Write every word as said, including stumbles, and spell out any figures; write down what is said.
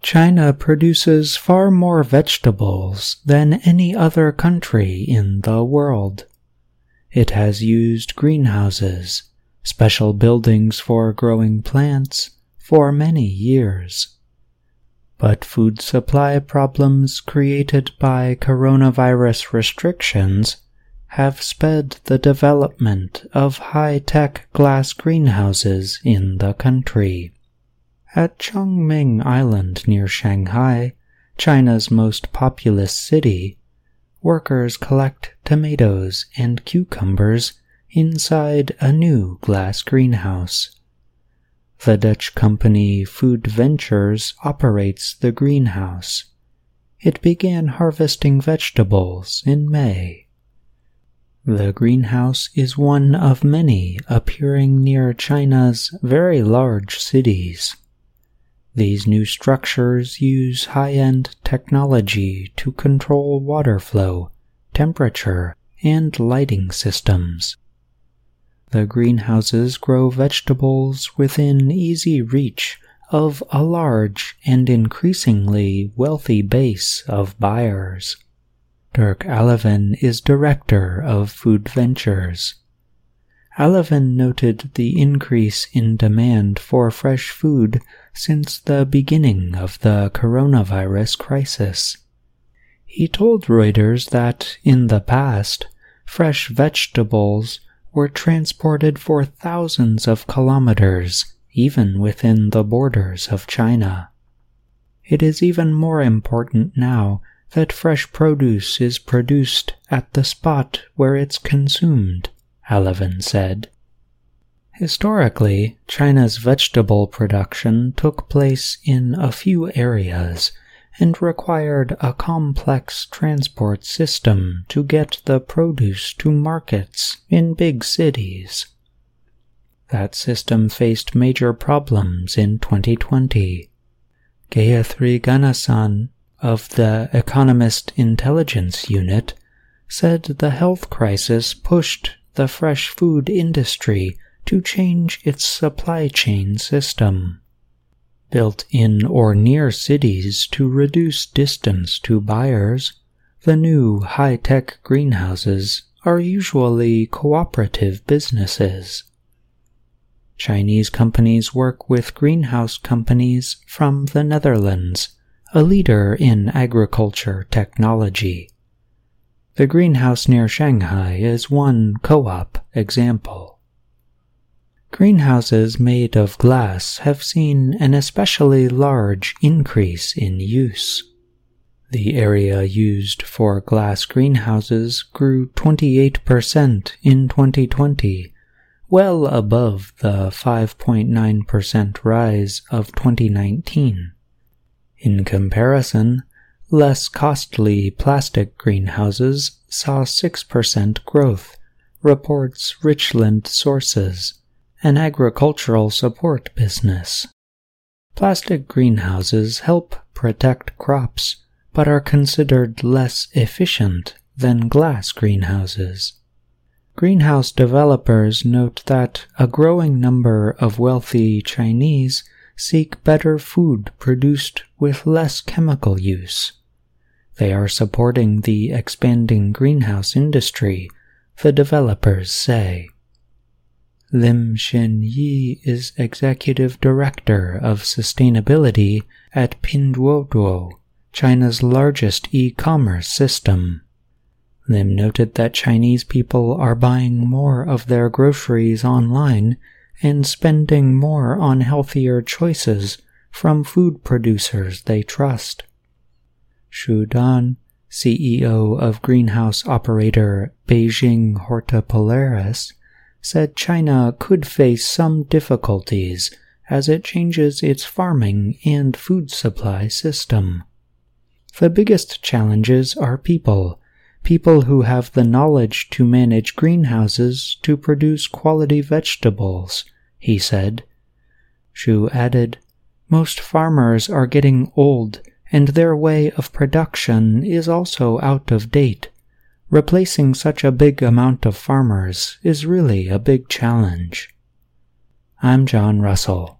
China produces far more vegetables than any other country in the world. It has used greenhouses, special buildings for growing plants, for many years. But food supply problems created by coronavirus restrictions have sped the development of high-tech glass greenhouses in the country. At Chongming Island near Shanghai, China's most populous city, workers collect tomatoes and cucumbers inside a new glass greenhouse. The Dutch company Food Ventures operates the greenhouse. It began harvesting vegetables in May. The greenhouse is one of many appearing near China's very large cities. These new structures use high-end technology to control water flow, temperature, and lighting systems. The greenhouses grow vegetables within easy reach of a large and increasingly wealthy base of buyers. Dirk Alevin is director of Food Ventures. Alevin noted the increase in demand for fresh food since the beginning of the coronavirus crisis. He told Reuters that, in the past, fresh vegetables were transported for thousands of kilometers, even within the borders of China. It is even more important now that fresh produce is produced at the spot where it's consumed, Alevin said. Historically, China's vegetable production took place in a few areas and required a complex transport system to get the produce to markets in big cities. That system faced major problems in twenty twenty. Gayatri Ganesan of the Economist Intelligence Unit said the health crisis pushed the fresh food industry to change its supply chain system. Built in or near cities to reduce distance to buyers, the new high-tech greenhouses are usually cooperative businesses. Chinese companies work with greenhouse companies from the Netherlands, a leader in agriculture technology. The greenhouse near Shanghai is one co-op example. Greenhouses made of glass have seen an especially large increase in use. The area used for glass greenhouses grew twenty-eight percent in twenty twenty, well above the five point nine percent rise of twenty nineteen. In comparison, less costly plastic greenhouses saw six percent growth, reports Richland Sources, an agricultural support business. Plastic greenhouses help protect crops, but are considered less efficient than glass greenhouses. Greenhouse developers note that a growing number of wealthy Chinese seek better food produced with less chemical use. They are supporting the expanding greenhouse industry, the developers say. Lim Shenyi is executive director of sustainability at Pinduoduo, China's largest e-commerce system. Lim noted that Chinese people are buying more of their groceries online and spending more on healthier choices from food producers they trust. Xu Dan, C E O of greenhouse operator Beijing Hortipolaris, said China could face some difficulties as it changes its farming and food supply system. The biggest challenges are people, people who have the knowledge to manage greenhouses to produce quality vegetables, he said. Xu added, most farmers are getting old and their way of production is also out of date. Replacing such a big amount of farmers is really a big challenge. I'm John Russell.